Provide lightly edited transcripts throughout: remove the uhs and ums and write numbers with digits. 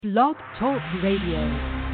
Blog Talk Radio.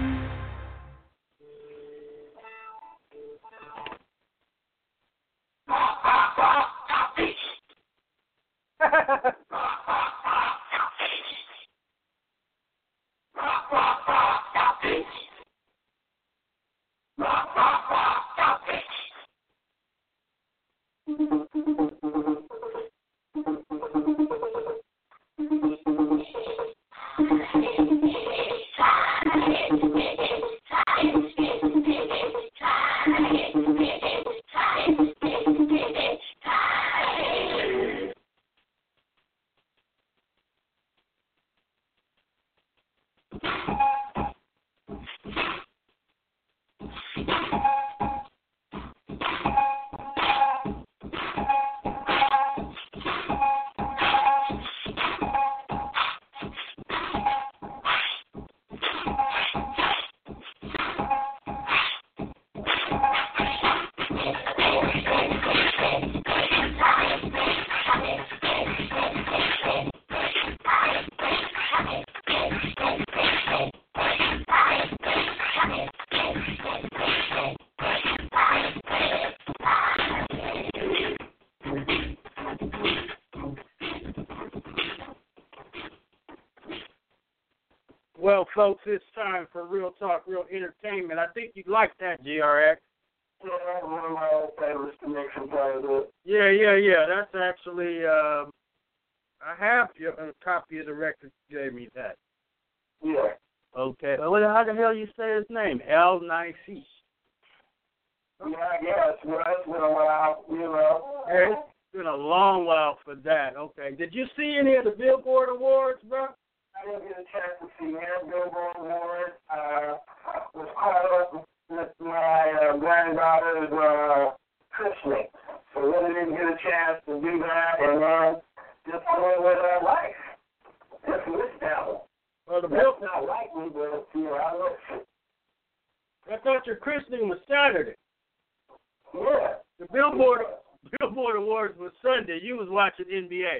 Well, folks, it's time for Real Talk, Real Entertainment. I think you'd like that, GRX. Yeah, one of my old favorites to make some part of it. Yeah. That's actually, I have a copy of the record you gave me that. Yeah. Okay. Well, how the hell you say his name? L. Nicey. Yeah, I guess. Well, it's been a while, you know. It's been a long while for that. Okay. Did you see any of the Billboard Awards, bro? I didn't get a chance to see any Billboard Awards. Was caught up with my granddaughter's christening. So really didn't get a chance to do that, and just going with life. Just missed that one. Well, That's not like me, but you know, I listen. I thought your christening was Saturday. Yeah. The Billboard Awards was Sunday. You was watching NBA.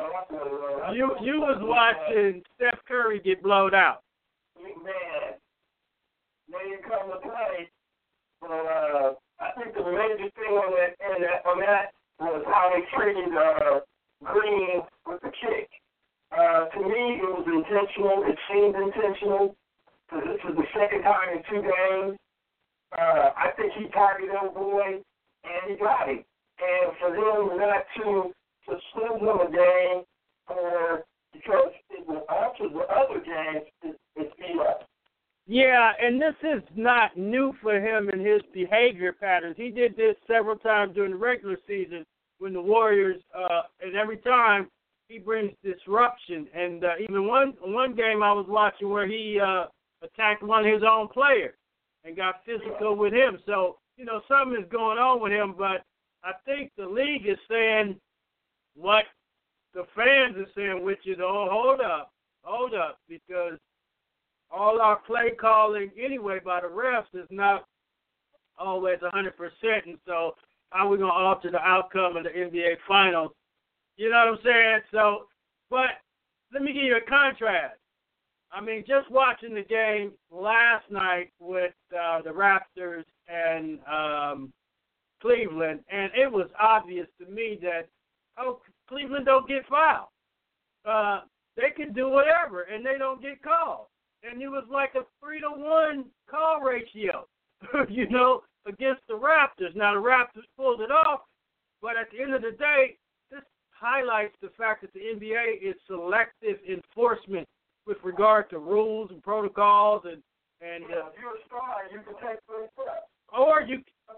You was watching Steph Curry get blown out. Man, they didn't come to play. But I think the major thing on that was how they treated Green with the kick. To me, it was intentional. It seemed intentional. Because this was the second time in 2 games. I think he targeted old boy, and he got him. And for them not to suspend him a game because it will alter the other games, it's beat up. Yeah, and this is not new for him and his behavior patterns. He did this several times during the regular season when the Warriors, and every time he brings disruption. And even one game I was watching where he attacked one of his own players and got physical with him. So, you know, something is going on with him, but I think the league is saying what the fans are saying, which is, oh, hold up, because all our play calling anyway by the refs is not always 100%, and so how are we going to alter the outcome of the NBA Finals? You know what I'm saying? So, but let me give you a contrast. I mean, just watching the game last night with the Raptors and Cleveland, and it was obvious to me that, Cleveland don't get fouled. They can do whatever, and they don't get called. And it was like a 3-to-1 call ratio, you know, against the Raptors. Now, the Raptors pulled it off, but at the end of the day, this highlights the fact that the NBA is selective enforcement with regard to rules and protocols and if you're a star, you can take 3 steps. Or you.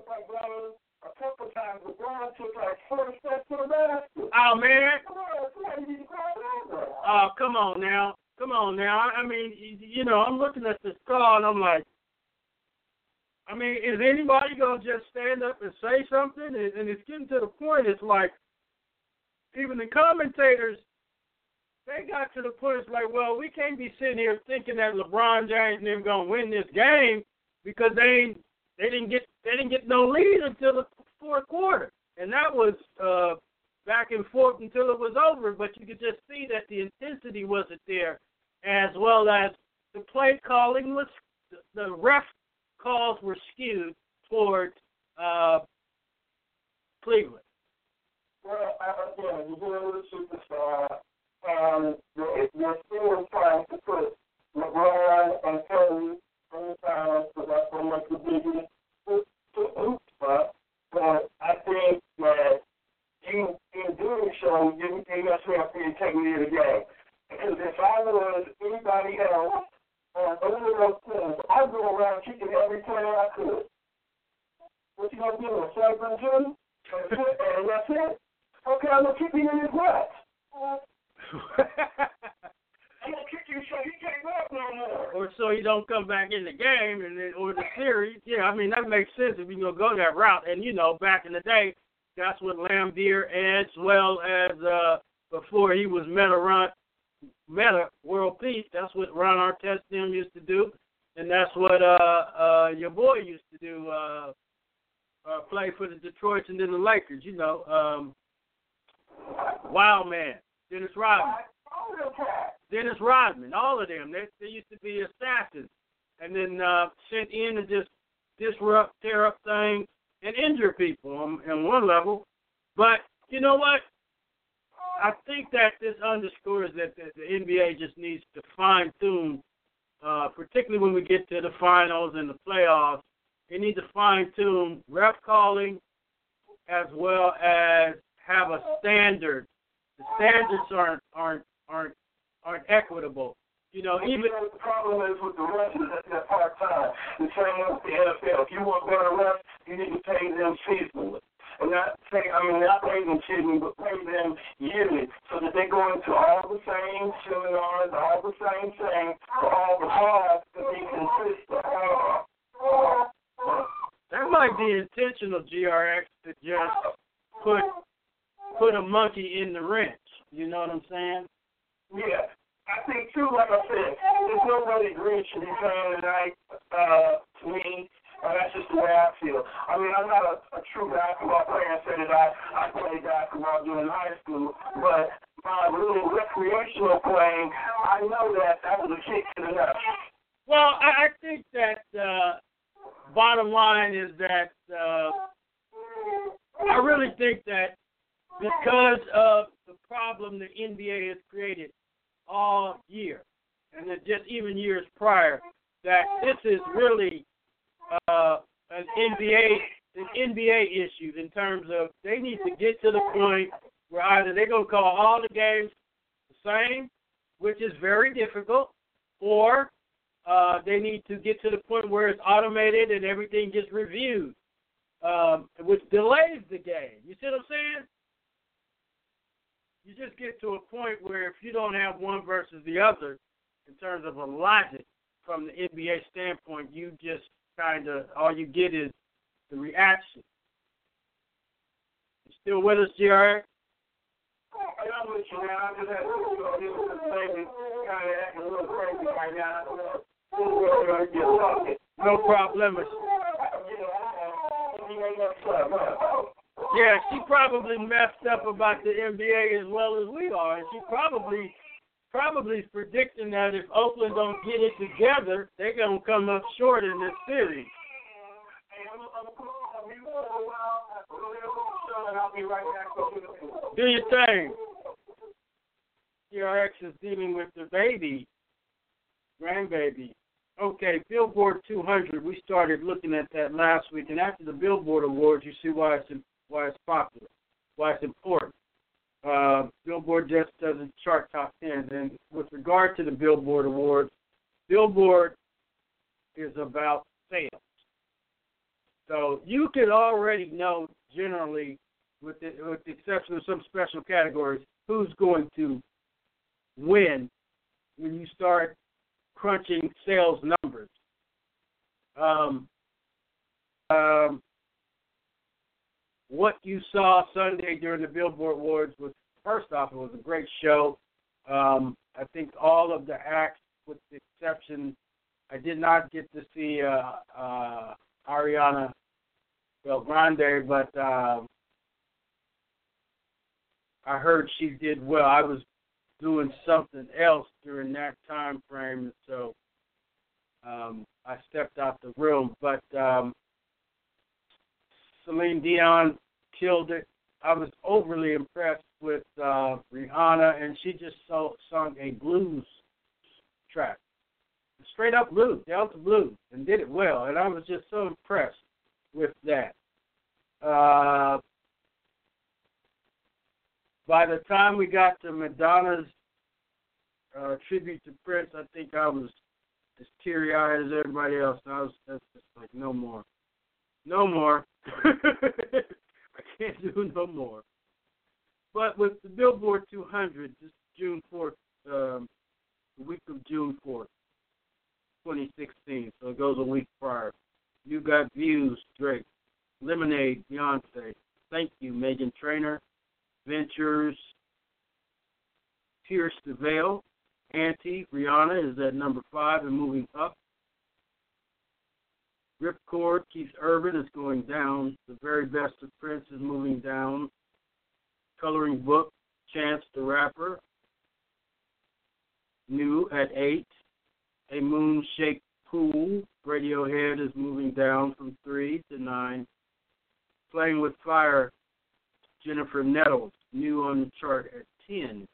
A couple times, LeBron took like 4 steps to the basket. Oh, man. Come on, Come on now. I mean, you know, I'm looking at this call, and I'm like, I mean, is anybody going to just stand up and say something? And it's getting to the point, it's like, even the commentators, they got to the point, it's like, well, we can't be sitting here thinking that LeBron James and them going to win this game because they didn't get no lead until the fourth quarter. And that was back and forth until it was over, but you could just see that the intensity wasn't there, as well as the play calling was, the ref calls were skewed towards Cleveland. Well, again, you're dealing with a superstar, and you're still trying to put LeBron and Curry in the finals, so that's what makes the biggest hoop spot. But I think that you, in doing so, you must have the integrity of the game. Because if I was anybody else on any of those teams, I'd go around kicking every player I could. What you gonna do? A celebrant Jim? And that's it? Okay, I'm gonna kick him in his nuts. I'm gonna kick you so he can't walk no more. Or so you don't come back in the game and then, or the series. Yeah, I mean, that makes sense if you're going to go that route. And, you know, back in the day, that's what Lambeer, as well as before he was Meta World Peace, that's what Ron Artest them used to do. And that's what your boy used to do, play for the Detroits and then the Lakers, you know. Wild Man, Dennis Rodman, all of them. They used to be assassins and then sent in to just disrupt, tear up things, and injure people on one level. But you know what? I think that this underscores that the NBA just needs to fine-tune, particularly when we get to the finals and the playoffs. They need to fine-tune ref calling as well as have a standard. The standards aren't equitable. You know, even the problem is with the refs is that they're part-time. The same with the NFL. If you want better refs, you need to pay them seasonally. And not pay them seasonally, but pay them yearly so that they go into all the same seminars, all the same things, for all the calls to be consistent. That might be intentional, GRX, to just put a monkey in the wrench. You know what I'm saying? Yeah. I think, too, like I said, there's nobody Green should be playing tonight to me. That's just the way I feel. I mean, I'm not a true basketball player and say that I played basketball during high school, but my little recreational playing, I know that was a kick to the nuts. Well, I think that bottom line is that I really think that because of the problem the NBA has created all year, and then just even years prior, that this is really an NBA issue in terms of they need to get to the point where either they're going to call all the games the same, which is very difficult, or they need to get to the point where it's automated and everything gets reviewed, which delays the game. You see what I'm saying? You just get to a point where if you don't have one versus the other in terms of a logic from the NBA standpoint, you just kind of, all you get is the reaction. You still with us, GR? I'm with you, man. I just had this baby kind of acting a little crazy right now. No problem. Yeah, she probably messed up about the NBA as well as we are, and she probably is predicting that if Oakland don't get it together, they're gonna come up short in this series. Do your thing. TRX is dealing with the grandbaby. Okay, Billboard 200. We started looking at that last week, and after the Billboard Awards, you see why it's popular, why it's important. Billboard just doesn't chart top 10. And with regard to the Billboard Awards, Billboard is about sales. So you can already know generally, with the exception of some special categories, who's going to win when you start crunching sales numbers. What you saw Sunday during the Billboard Awards was, first off, it was a great show. I think all of the acts, with the exception, I did not get to see Ariana Grande, but I heard she did well. I was doing something else during that time frame, so I stepped out the room. But Celine Dion killed it. I was overly impressed with Rihanna, and she just sung a blues track. Straight up blues, Delta blues, and did it well. And I was just so impressed with that. By the time we got to Madonna's tribute to Prince, I think I was as teary-eyed as everybody else. And that's just like, no more. No more. I can't do no more. But with the Billboard 200, this June 4th, the week of June 4th, 2016, so it goes a week prior. You Got Views, Drake. Lemonade, Beyonce. Thank You, Meghan Trainor. Ventures, Pierce the Veil. Auntie, Rihanna is at number 5 and moving up. Ripcord, Keith Urban is going down. The Very Best of Prince is moving down. Coloring Book, Chance the Rapper. New at 8. A Moon-Shaped Pool, Radiohead is moving down from 3 to 9. Playing with Fire, Jennifer Nettles, new on the chart at 10.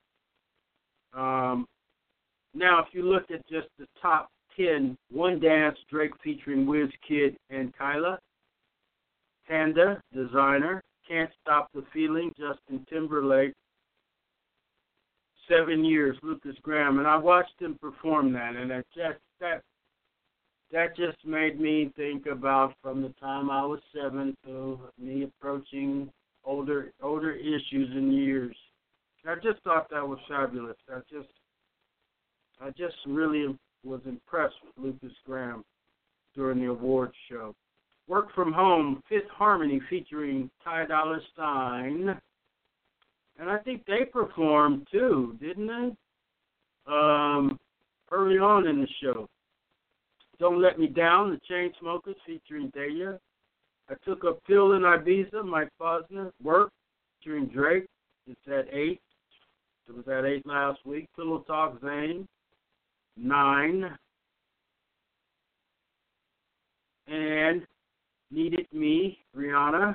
Now, if you look at just the top 10, One Dance, Drake featuring Wizkid and Kyla. Panda, Designer. Can't Stop the Feeling, Justin Timberlake. 7 Years, Lucas Graham. And I watched him perform that, and that just made me think about from the time I was 7 to me approaching older issues and years. I just thought that was fabulous. I just really was impressed with Lucas Graham during the awards show. Work From Home, Fifth Harmony featuring Ty Dolla $ign. And I think they performed too, didn't they? Early on in the show. Don't Let Me Down, The Chainsmokers featuring Daya. I Took a Pill in Ibiza, Mike Posner. Work featuring Drake. It's at 8. It was at 8 last week. Pillow Talk, Zayn. 9. And Needed Me, Rihanna.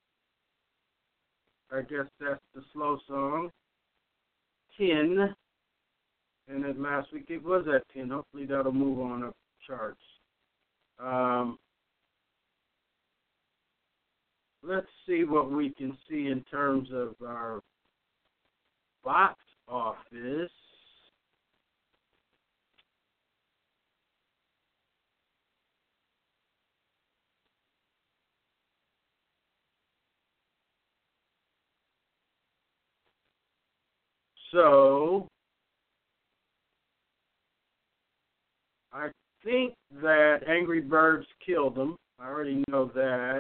I guess that's the slow song. 10. And then last week it was at 10. Hopefully that'll move on up charts. Let's see what we can see in terms of our box office. So, I think that Angry Birds killed them. I already know that.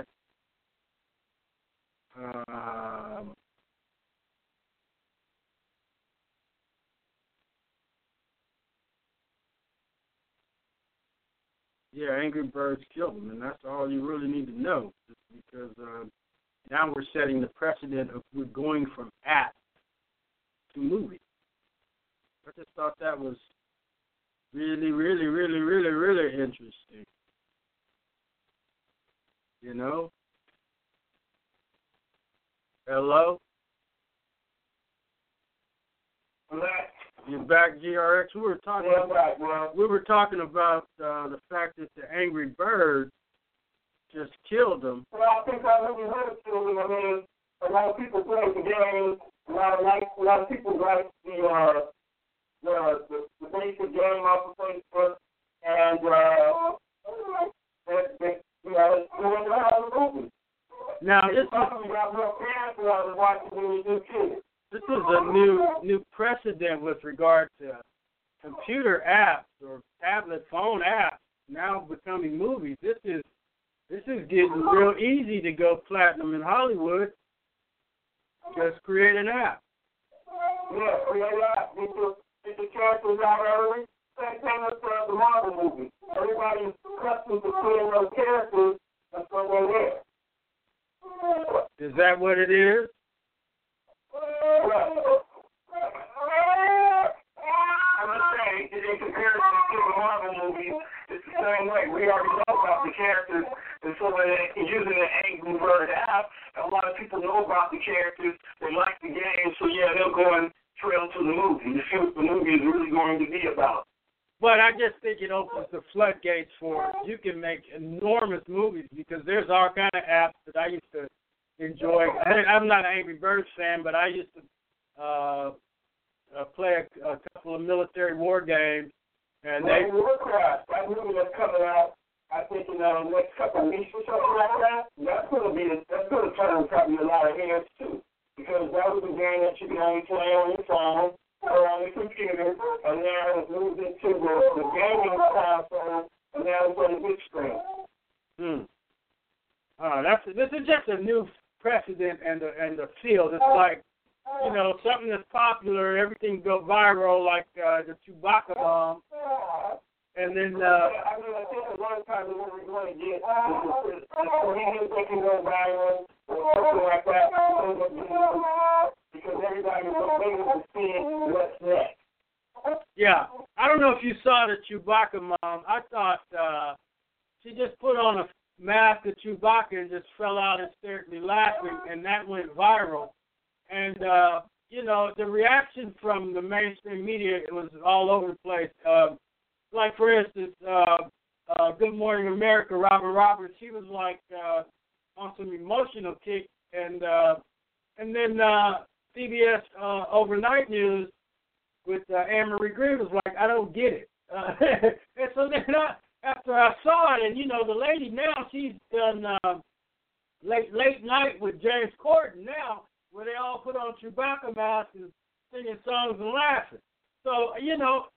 Yeah, Angry Birds killed them, and that's all you really need to know, just because now we're setting the precedent of we're going from app to movie. I just thought that was really, really, really, really, really interesting. You know? Hello? You're back, GRX. We were talking about the fact that the Angry Birds just killed them. Well, I think I really heard it. I mean, a lot of people play the game. A lot of people like the basic game off of Facebook, and it's going around the movie. Now this is a new precedent with regard to computer apps or tablet phone apps now becoming movies. This is getting real easy to go platinum in Hollywood. Just create an app. Yeah, create an app. Get the characters out early. Same thing with the Marvel movies. Everybody's accustomed to seeing those characters until they're there. Is that what it is? Right. I'm just saying, in comparison to the Marvel movies, it's the same way. We already know about the characters, and so when they're using the Angry Bird app, a lot of people know about the characters. They like the game, so yeah, they'll go and trail to the movie to see what the movie is really going to be about. But I just think it opens the floodgates for you can make enormous movies because there's all kind of apps that I used to enjoy. I'm not an Angry Birds fan, but I used to play a couple of military war games. And Warcraft, that movie that's coming out, I think in the next couple of weeks or something like that. That's going to turn probably a lot of heads too, because that was a game that you can only play on your phone or on the computer, and now it's moved into the gaming console, and now it's on the big screen. This is just a new precedent and the field. It's like, you know, something that's popular, everything go viral, like the Chewbacca bomb, and then. I think a lot of times what we're going to get is they can go viral or something like that, because everybody's waiting to see what's next. Yeah, I don't know if you saw the Chewbacca mom. I thought she just put on a mask of Chewbacca and just fell out hysterically laughing, and that went viral. And, you know, the reaction from the mainstream media was all over the place. Like, for instance, Good Morning America, Robin Roberts, she was like on some emotional kick. And then CBS Overnight News with Anne-Marie Green was like, I don't get it. And so then after I saw it, and, you know, the lady now, she's done late night with James Corden now, where they all put on Chewbacca masks and singing songs and laughing. So, you know,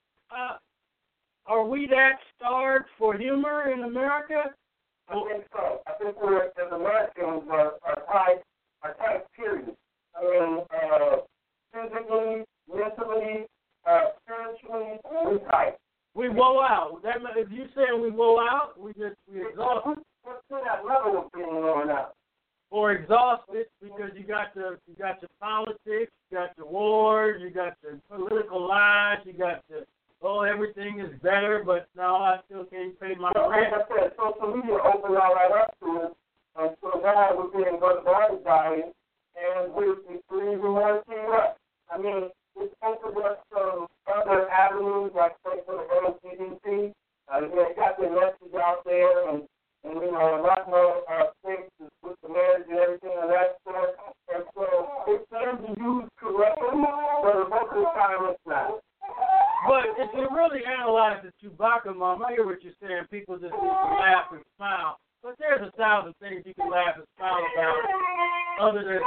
are we that starved for humor in America? I think so. I think we're, as Americans, are type period. I mean, physically, mentally, spiritually, we type. We woe out. That, if you're saying we woe out, we exhausted. What's to that level of being worn out? Or exhausted because you got your politics, you got your wars, you got your political lies, you got the everything is better, but no, I still can't pay my rent. Like I said, social media opened all that up to us, and so now we're being bombarded by it, and we even want to see what. I mean, it's opened up some other avenues, like say for the LGBT. They got their message out there, and you know, a lot more things with the marriage and everything of that sort. And so it can be used correctly, but most of the time it's not. But if you really analyze the Chewbacca mom, I hear what you're saying. People just need to laugh and smile. But there's 1,000 things you can laugh and smile about, other than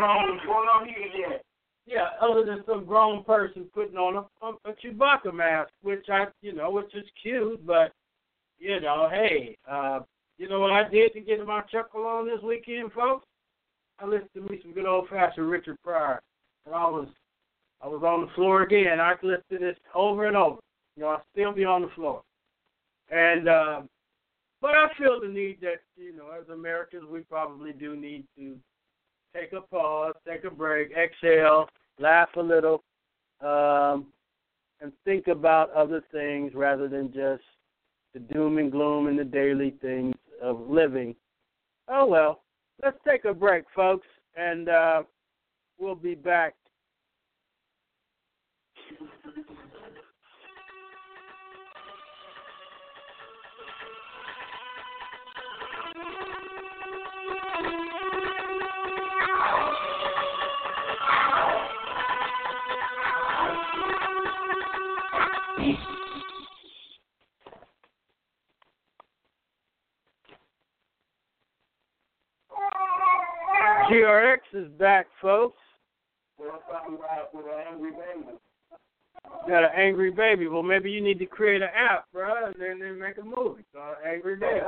some grown person putting on a Chewbacca mask, which is cute. But you know, hey. You know what I did to get my chuckle on this weekend, folks? I listened to me some good old-fashioned Richard Pryor. And I was on the floor again. I could listen to this over and over. You know, I'll still be on the floor. And but I feel the need that, you know, as Americans, we probably do need to take a pause, take a break, exhale, laugh a little, and think about other things rather than just the doom and gloom and the daily things of living. Oh, well, let's take a break, folks, and we'll be back. GRX is back, folks. Got an angry baby. Well, maybe you need to create an app, bro, and then make a movie called Angry Baby.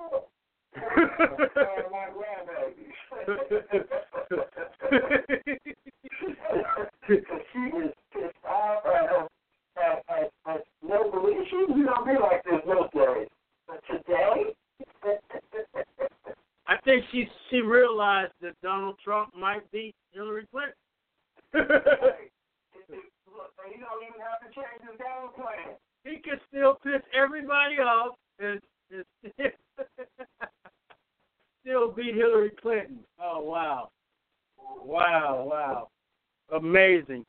She is pissed off at no belief. She don't be like this most days. But today, I think she realized that Donald Trump might beat Hillary Clinton. He don't even have to change his game plan. He can still piss everybody off is still beat Hillary Clinton. Oh, wow. Wow. Amazing.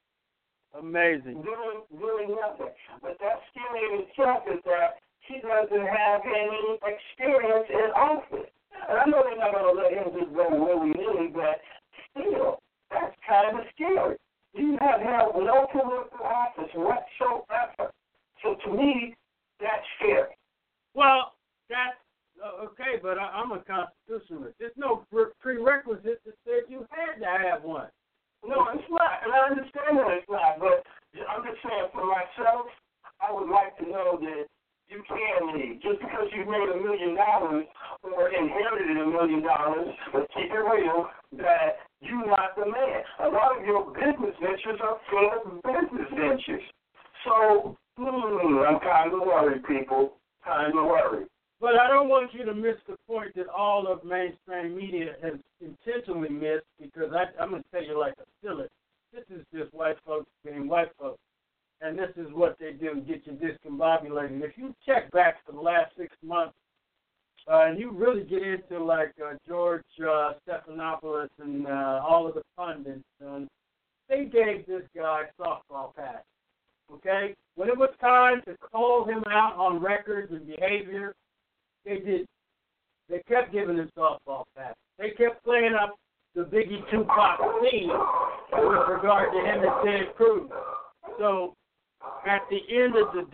Really nothing. But that still in itself is that she doesn't have any experience in office. And I know they're not going to let him just go willy-nilly, but still, that's kind of scary. You have held no political office whatsoever. So to me, that's scary. Well, that's okay, but I'm a constitutionalist. There's no prerequisite that said you had to have one. No, it's not, and I understand that it's not, but I'm just saying for myself, I would like to know that you can leave. Just because you made $1 million or inherited $1 million, but keep it real, that you're not the man. A lot of your business ventures are failed business ventures. So, I'm kind of worried, people. Kind of worried. But I don't want you to miss the point that all of mainstream media has intentionally missed, because I'm going to tell you like a silly. This is just white folks being white folks. And this is what they do, get you discombobulated. If you check back for the last 6 months, and you really get into like George Stephanopoulos and all of the pundits, they gave this guy softball pass. Okay? When it was time to call him out on records and behavior, they did. They kept giving him softball passes. They kept playing up the Biggie Tupac theme with regard to him and Ted Cruz. So at the end of the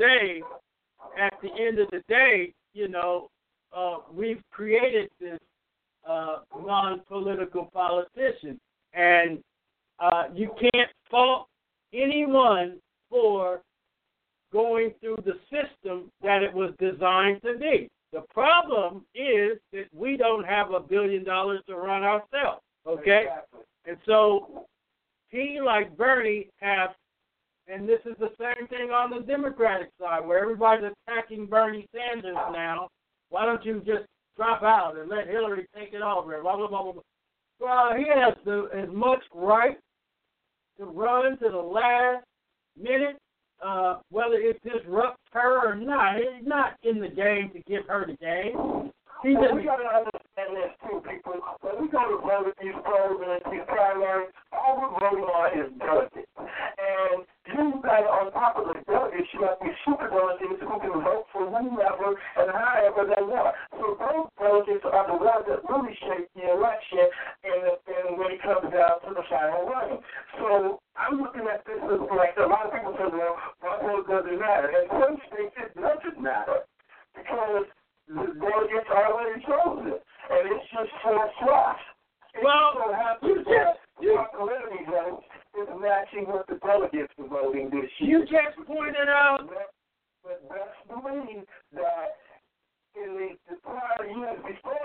day, you know, we've created this non-political politician, and you can't fault anyone for going through the system that it was designed to be. The problem is that we don't have $1 billion to run ourselves, okay? Exactly. And so he, like Bernie, have, and this is the same thing on the Democratic side, where everybody's attacking Bernie Sanders now. Why don't you just drop out and let Hillary take it over? Blah, blah, blah, blah. Well, he has as much right to run to the last minute, whether it disrupts her or not. He's not in the game to give her the game. We got to understand this too, people. When we go to vote at these polls and at these primaries, all we're voting on is delegates. And you got to, on top of the delegates, you got these super delegates who can vote for whomever and however they want. So those delegates are the ones that really shape the election and when it comes down to the final running. So I'm looking at this as like a lot of people say, well, my vote doesn't matter. And some states it doesn't matter because the delegates already chosen, and it's just for slots. Well, popularity vote is matching what the delegates are voting this you year. just pointed out. But best believe that in the prior years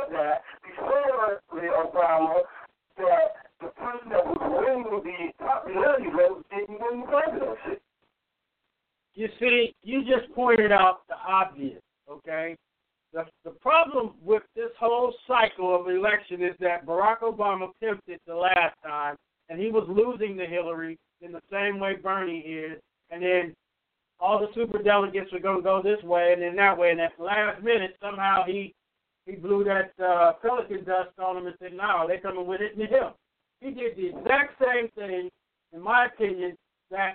before Obama, that the person that was winning the popularity vote didn't win the presidency. You see, you just pointed out the obvious, okay? The problem with this whole cycle of election is that Barack Obama attempted the last time, and he was losing to Hillary in the same way Bernie is, and then all the superdelegates were going to go this way and then that way, and at the last minute, somehow he blew that pelican dust on him and said, no, they're coming with it to him. He did the exact same thing, in my opinion, that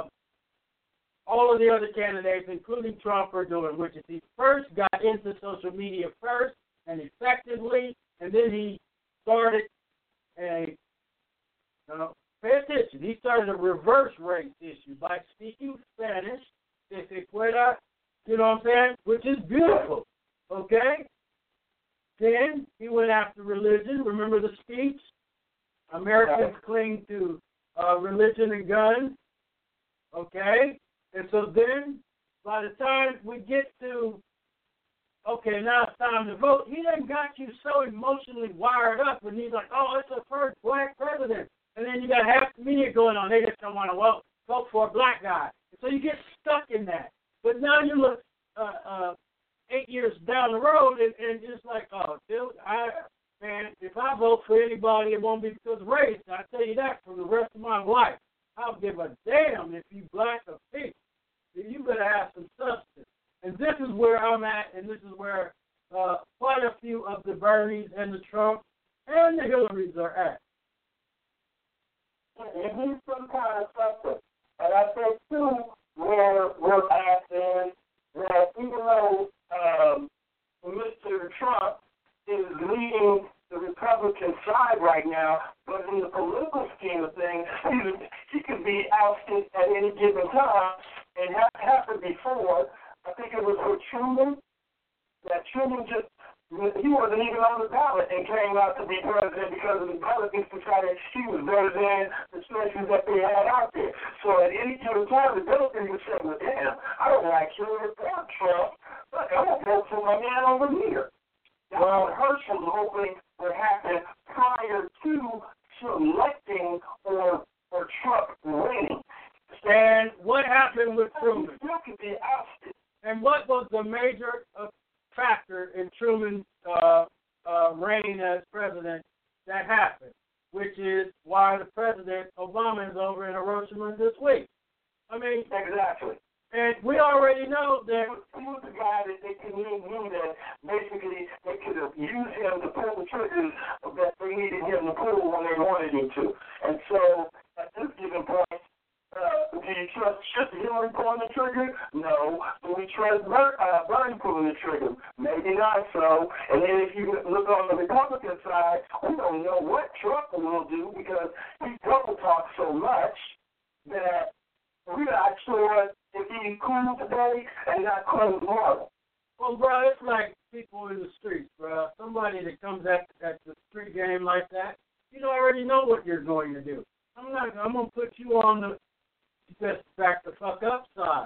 all of the other candidates, including Trump, are doing, which is he first got into social media first and effectively, and then he started pay attention, he started a reverse race issue by speaking Spanish, que se pueda, you know what I'm saying, which is beautiful, okay? Then he went after religion. Remember the speech? Americans cling to religion and guns, okay? And so then, by the time we get to, okay, now it's time to vote, he done got you so emotionally wired up, and he's like, oh, it's the first black president. And then you got half the media going on, they just don't want to vote for a black guy. So you get stuck in that. But now you look 8 years down the road, and it's like, oh, dude, if I vote for anybody, it won't be because of race. I tell you that for the rest of my life. I'll give a damn if you black or pink. You better have some substance. And this is where I'm at, and this is where quite a few of the Bernies and the Trumps and the Hillarys are at. And he's some kind of suspect. And I think, too, where we're at is that even though Mr. Trump is leading the Republican side right now, but in the political scheme of things, he could be ousted at any given time. And that happened before. I think it was with Truman. That Truman he wasn't even on the ballot and came out to be president because of the Republicans to try to excuse better than the choices that they had out there. So at any given time, the Republicans would say, well, damn, I don't like Hillary or Trump, but I'm going to vote for my man over here. That's what Herschel was hoping would happen prior to selecting or Trump winning. And what happened with Truman? Still could be ousted. And what was the major factor in Truman's reign as president that happened, which is why the president, Obama, is over in Hiroshima this week? I mean, exactly. And we already know that he was the guy that they could knew that basically they could have used him to pull the triggers that they needed him to pull when they wanted him to. And so at this given point, do you trust Hillary pulling the trigger? No. Do we trust Bernie pulling the trigger? Maybe not so. And then if you look on the Republican side, we don't know what Trump will do because he double talks so much that we're not sure if he's cool today and not cool tomorrow. Well, bro, it's like people in the streets, bro. Somebody that comes at the street game like that, you already know what you're going to do. I'm going to put you on the best back the fuck up side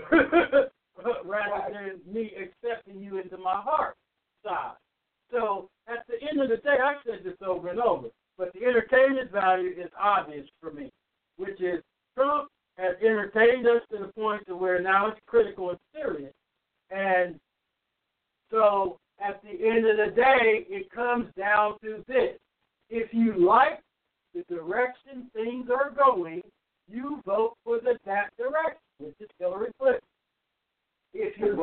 rather than me accepting you into my heart side. So at the end of the day, I've said this over and over, but the entertainment value is obvious for me, which is Trump has entertained us to the point to where now it's critical and serious. And so at the end of the day, it comes down to this. If you like the direction things are going, you vote for that direction, which is Hillary Clinton. If you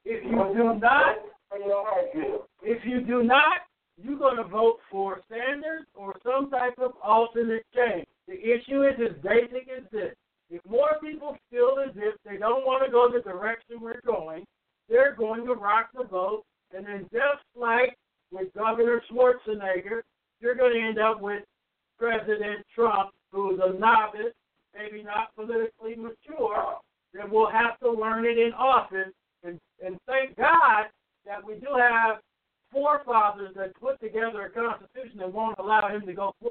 do not, you're going to vote for Sanders or some type of alternate change. The issue is as basic as this. If more people feel as if they don't want to go the direction we're going, they're going to rock the boat, and then just like with Governor Schwarzenegger, you're going to end up with President Trump, who is a novice, maybe not politically mature, that will have to learn it in office. And thank God that we do have forefathers that put together a constitution that won't allow him to go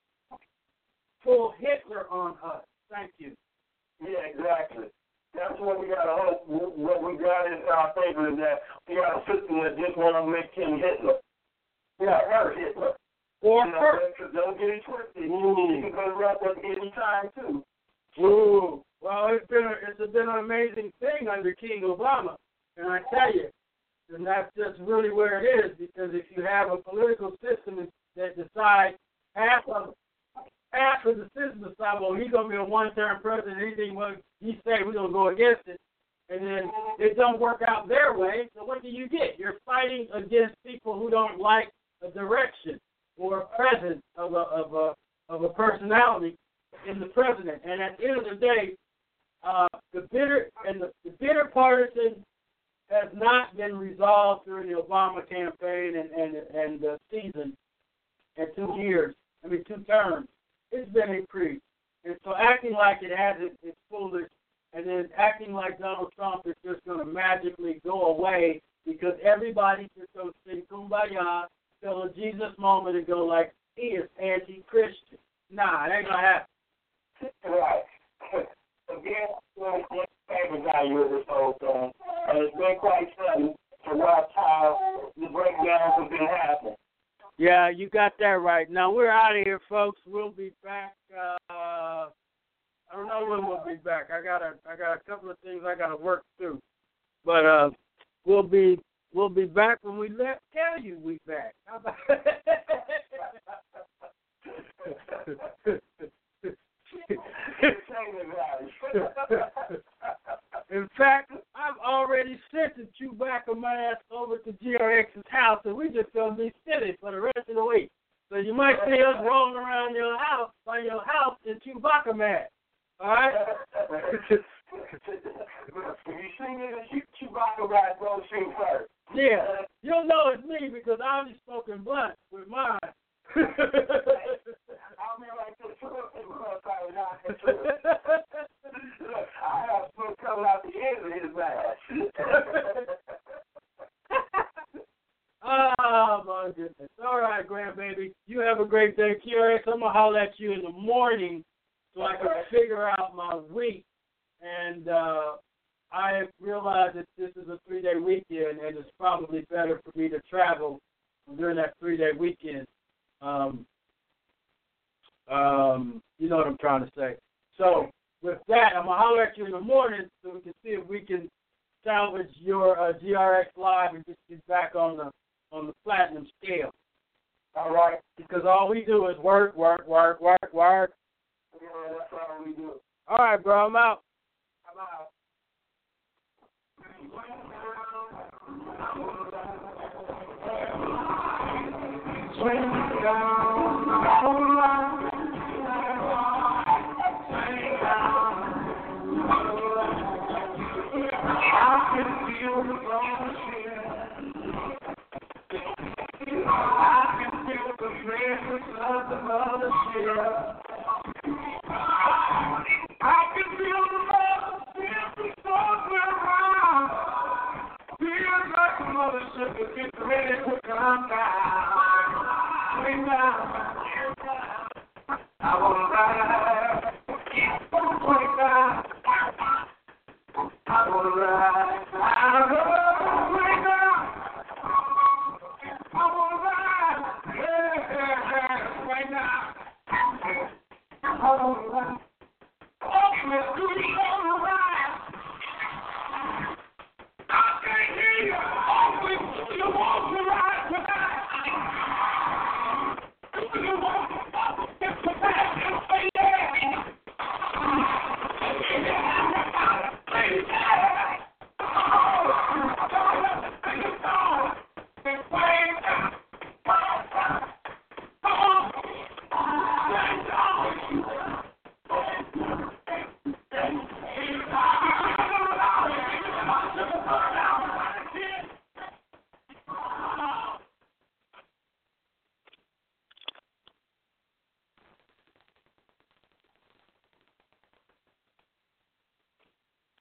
full Hitler on us. Thank you. Yeah, exactly. That's what we got to hope. What we got in our favor is that we got a system that just want to make him Hitler. Yeah, her Hitler. Or her. Don't get it twisted. You can go right up any time, too. Ooh. Well, it's been an amazing thing under King Obama. And I tell you, and that's just really where it is, because if you have a political system that decides half of the system decide, well, he's going to be a one-term president, anything he say, we're going to go against it, and then it don't work out their way, so what do you get? You're fighting against people who don't like a direction or a presence of a personality in the president. And at the end of the day, the bitter partisan has not been resolved during the Obama campaign and the season and 2 years. 2 terms. It's been increased. And so acting like it hasn't is foolish, and then acting like Donald Trump is just going to magically go away because everybody's just going to sing Kumbaya till a Jesus moment and go like, he is anti-Christian. Nah, it ain't going to happen. Right. Again, the favorite value of this whole thing. And it's been quite fun to watch how the breakdowns have been happening. Yeah, you got that right. Now, we're out of here, folks. We'll be back. I don't know when we'll be back. I got a couple of things I got to work through. But we'll be back when we tell you we back. How about In fact, I've already sent the Chewbacca mask over to GRX's house, and we just gonna be sitting for the rest of the week. So you might see us rolling around your house in Chewbacca mask. All right? If you see me in a Chewbacca mask, don't shoot first. Yeah, you'll know it's me because I only spoken blunt with mine. I'll be like this. I have smoke coming out the end of his mask. Oh, my goodness. All right, grandbaby. You have a great day, QRX. I'm going to holler at you in the morning so I can figure out my week. And I realize that this is a 3-day weekend, and it's probably better for me to travel during that 3-day weekend. You know what I'm trying to say. So with that, I'm going to holler at you in the morning so we can see if we can salvage your GRX Live and just get back on the platinum scale. All right. Because all we do is work. Yeah, that's all we do. All right, bro, I'm out. I'm out. Swing down the whole line. Swing down the whole line. I can feel the bullshit. I can feel the fragrance of the mothership. I can feel the mothership before around. Feels like the mothership is getting ready to come down. Swing down.